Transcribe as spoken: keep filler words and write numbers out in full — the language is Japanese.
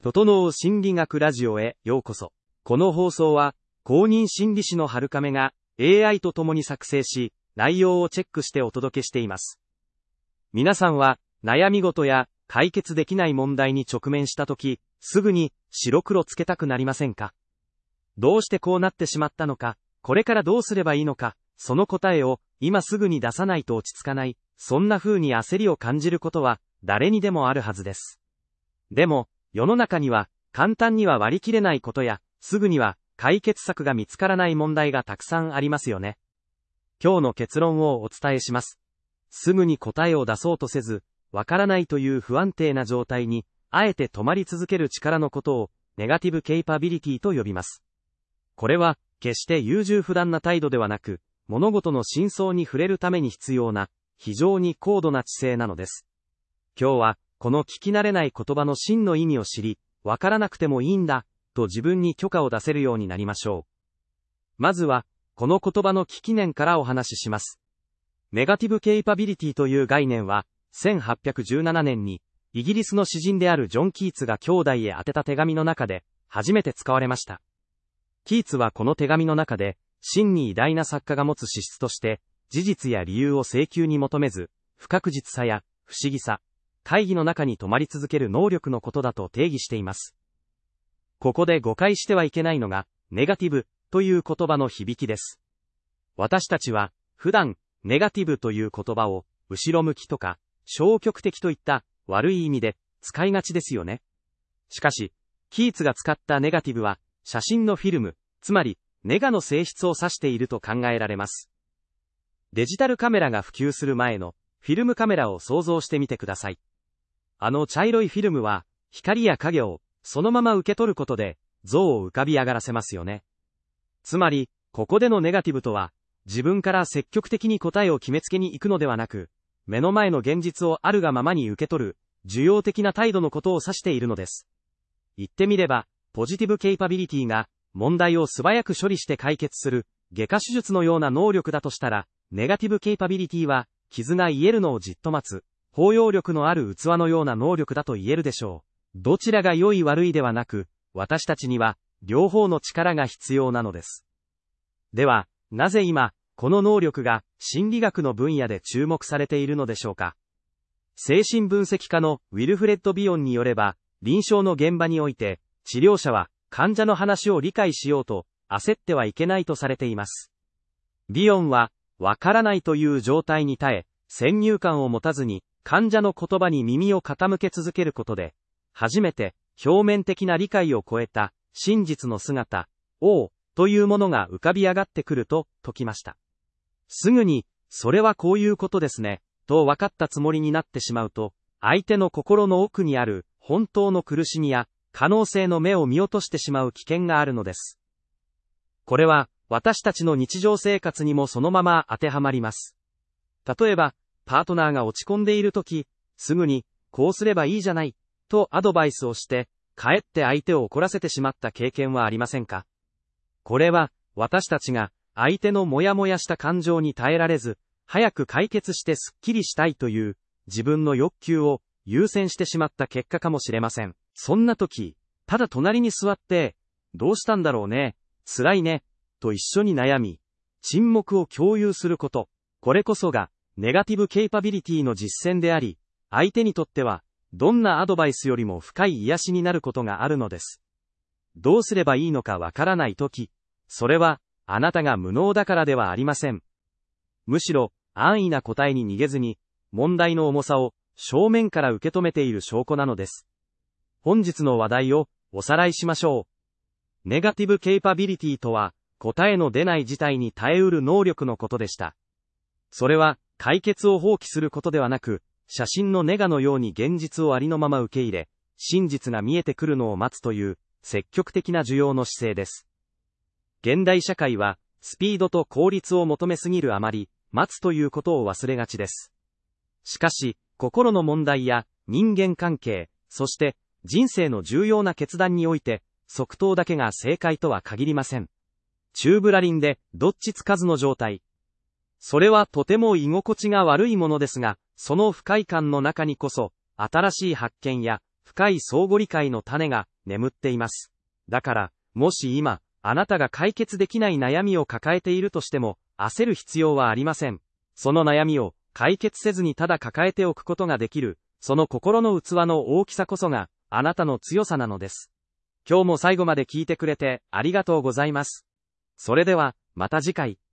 整う心理学ラジオへようこそ。この放送は、公認心理師の春亀が エーアイ と共に作成し、内容をチェックしてお届けしています。皆さんは、悩み事や解決できない問題に直面したとき、すぐに白黒つけたくなりませんか？どうしてこうなってしまったのか、これからどうすればいいのか、その答えを今すぐに出さないと落ち着かない、そんな風に焦りを感じることは誰にでもあるはずです。でも、世の中には簡単には割り切れないことや、すぐには解決策が見つからない問題がたくさんありますよね。今日の結論をお伝えします。すぐに答えを出そうとせず、わからないという不安定な状態に、あえて止まり続ける力のことを、ネガティブケイパビリティと呼びます。これは、決して優柔不断な態度ではなく、物事の真相に触れるために必要な、非常に高度な知性なのです。今日は、この聞き慣れない言葉の真の意味を知り、わからなくてもいいんだ、と自分に許可を出せるようになりましょう。まずは、この言葉の起源からお話しします。ネガティブケイパビリティという概念は、せんはっぴゃくじゅうななねんに、イギリスの詩人であるジョン・キーツが兄弟へ宛てた手紙の中で、初めて使われました。キーツはこの手紙の中で、真に偉大な作家が持つ資質として、事実や理由を請求に求めず、不確実さや不思議さ、大義の中に止まり続ける能力のことだと定義しています。ここで誤解してはいけないのが、ネガティブという言葉の響きです。私たちは、普段、ネガティブという言葉を、後ろ向きとか、消極的といった悪い意味で使いがちですよね。しかし、キーツが使ったネガティブは、写真のフィルム、つまり、ネガの性質を指していると考えられます。デジタルカメラが普及する前の、フィルムカメラを想像してみてください。あの茶色いフィルムは、光や影をそのまま受け取ることで、像を浮かび上がらせますよね。つまり、ここでのネガティブとは、自分から積極的に答えを決めつけに行くのではなく、目の前の現実をあるがままに受け取る、受容的な態度のことを指しているのです。言ってみれば、ポジティブケイパビリティが、問題を素早く処理して解決する、外科手術のような能力だとしたら、ネガティブケイパビリティは、傷が癒えるのをじっと待つ、包容力のある器のような能力だと言えるでしょう。どちらが良い悪いではなく、私たちには、両方の力が必要なのです。では、なぜ今、この能力が心理学の分野で注目されているのでしょうか。精神分析家のウィルフレッド・ビヨンによれば、臨床の現場において、治療者は患者の話を理解しようと焦ってはいけないとされています。ビヨンは、わからないという状態に耐え、先入観を持たずに、患者の言葉に耳を傾け続けることで、初めて表面的な理解を超えた真実の姿、おう、というものが浮かび上がってくると説きました。すぐに、それはこういうことですね、と分かったつもりになってしまうと、相手の心の奥にある本当の苦しみや可能性の目を見落としてしまう危険があるのです。これは、私たちの日常生活にもそのまま当てはまります。例えば、パートナーが落ち込んでいるとき、すぐに、こうすればいいじゃない、とアドバイスをして、かえって相手を怒らせてしまった経験はありませんか？これは、私たちが、相手のモヤモヤした感情に耐えられず、早く解決してスッキリしたいという、自分の欲求を優先してしまった結果かもしれません。そんなとき、ただ隣に座って、どうしたんだろうね、辛いね、と一緒に悩み、沈黙を共有すること、これこそが、ネガティブケイパビリティの実践であり、相手にとっては、どんなアドバイスよりも深い癒しになることがあるのです。どうすればいいのかわからないとき、それは、あなたが無能だからではありません。むしろ、安易な答えに逃げずに、問題の重さを正面から受け止めている証拠なのです。本日の話題をおさらいしましょう。ネガティブケイパビリティとは、答えの出ない事態に耐えうる能力のことでした。それは、解決を放棄することではなく、写真のネガのように現実をありのまま受け入れ、真実が見えてくるのを待つという、積極的な受容の姿勢です。現代社会は、スピードと効率を求めすぎるあまり、待つということを忘れがちです。しかし、心の問題や人間関係、そして人生の重要な決断において、即答だけが正解とは限りません。宙ぶらりんでどっちつかずの状態。それはとても居心地が悪いものですが、その不快感の中にこそ、新しい発見や深い相互理解の種が眠っています。だから、もし今、あなたが解決できない悩みを抱えているとしても、焦る必要はありません。その悩みを解決せずにただ抱えておくことができる、その心の器の大きさこそが、あなたの強さなのです。今日も最後まで聞いてくれてありがとうございます。それでは、また次回。